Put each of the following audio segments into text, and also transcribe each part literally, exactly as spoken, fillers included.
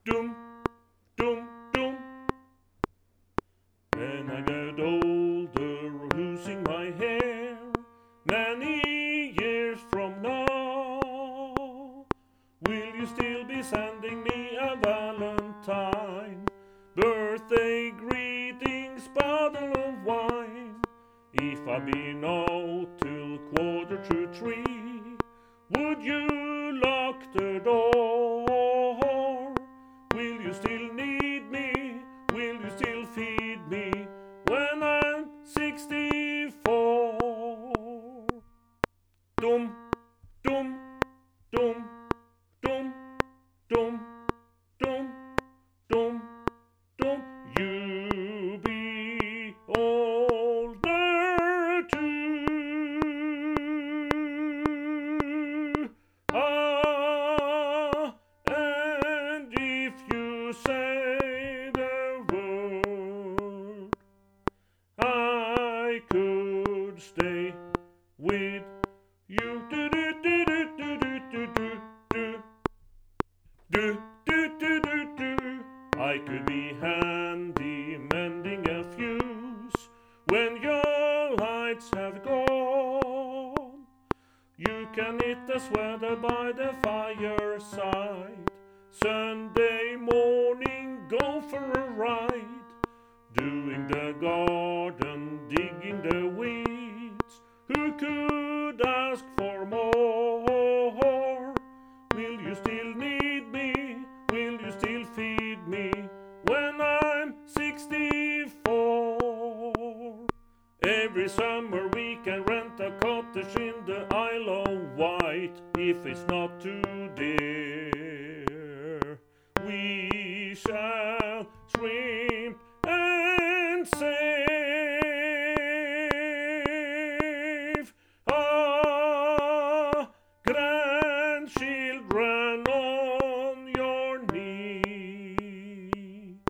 Dum, dum, dum. When I get older, losing my hair, many years from now, will you still be sending me a valentine? Birthday greetings, bottle of wine. If I've been out till quarter to three, would you lock the door? Will you still need me? Will you still feed me when I'm sixty-four? Dum, dum, dum, dum, dum, dum, dum, dum. You be older too. Ah, and if you say the word, I could stay with you. Do do do do do do do do do do do do do. I could be handy mending a fuse when your lights have gone. You can knit a sweater by the fireside. Sunday morning, go for a ride. Doing the garden, digging the weeds. Who could ask for more? Will you still need me? Will you still feed me when I'm sixty-four? Every summer we can rent a cottage in the Isle of Wight. If it's not too dear, we shall shrimp and save our grandchildren on your knee.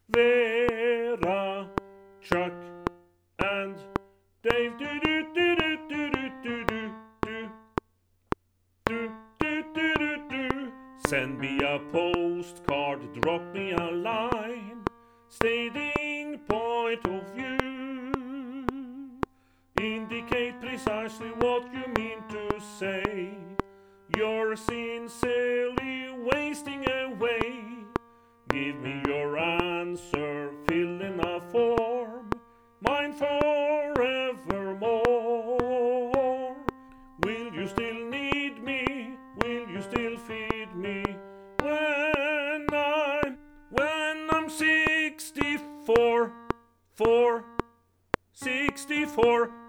Vera, Chuck, and Dave. Do do do do do do do do do do do do do. Send me a postcard, drop me a line, stating point of view. Indicate precisely what you mean to say. You're sincerely wasting away. Give me your answer, fill in a form, mine forevermore. Will you still need me? Will you still feed me when I'm when I'm sixty-four? Four, sixty-four.